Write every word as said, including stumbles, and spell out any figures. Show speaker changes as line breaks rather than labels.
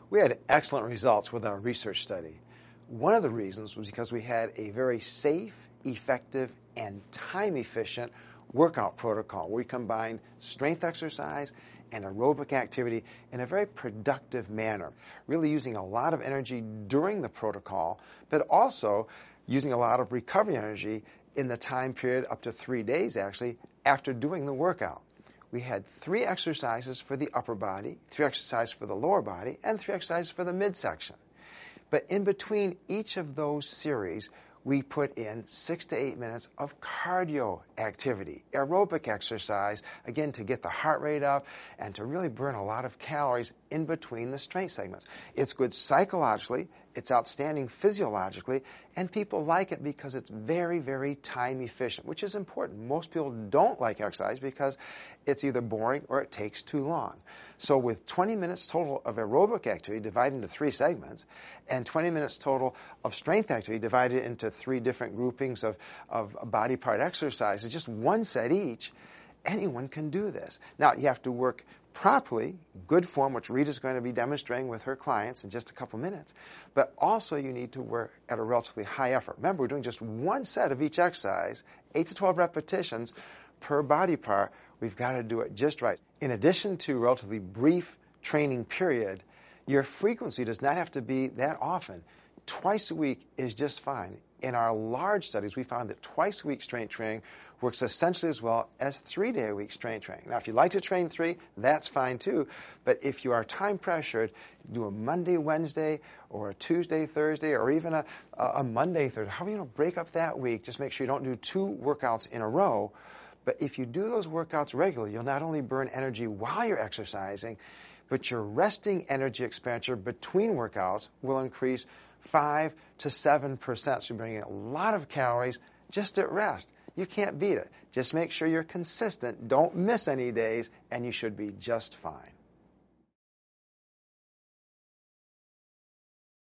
We had excellent results with our research study. One of the reasons was because we had a very safe, effective, and time-efficient workout protocol where we combined strength exercise and aerobic activity in a very productive manner, really using a lot of energy during the protocol, but also using a lot of recovery energy in the time period up to three days, actually, after doing the workout. We had three exercises for the upper body, three exercises for the lower body, and three exercises for the midsection. But in between each of those series, we put in six to eight minutes of cardio activity, aerobic exercise, again, to get the heart rate up and to really burn a lot of calories in between the strength segments. It's good psychologically, it's outstanding physiologically, and people like it because it's very, very time efficient, which is important. Most people don't like exercise because it's either boring or it takes too long. So with twenty minutes total of aerobic activity divided into three segments and twenty minutes total of strength activity divided into three different groupings of, of body part exercises, just one set each, anyone can do this. Now, you have to work properly, good form, which Rita's going to be demonstrating with her clients in just a couple minutes, but also you need to work at a relatively high effort. Remember, we're doing just one set of each exercise, eight to twelve repetitions per body part. We've got to do it just right. In addition to a relatively brief training period, your frequency does not have to be that often. Twice a week is just fine. In our large studies, we found that twice a week strength training works essentially as well as three-day-a-week strength training. Now, if you like to train three, that's fine too. But if you are time pressured, do a Monday, Wednesday, or a Tuesday, Thursday, or even a, a Monday, Thursday. However you know, break up that week. Just make sure you don't do two workouts in a row. But if you do those workouts regularly, you'll not only burn energy while you're exercising, but your resting energy expenditure between workouts will increase five to seven percent. So you're burning a lot of calories just at rest. You can't beat it. Just make sure you're consistent. Don't miss any days, and you should be just fine.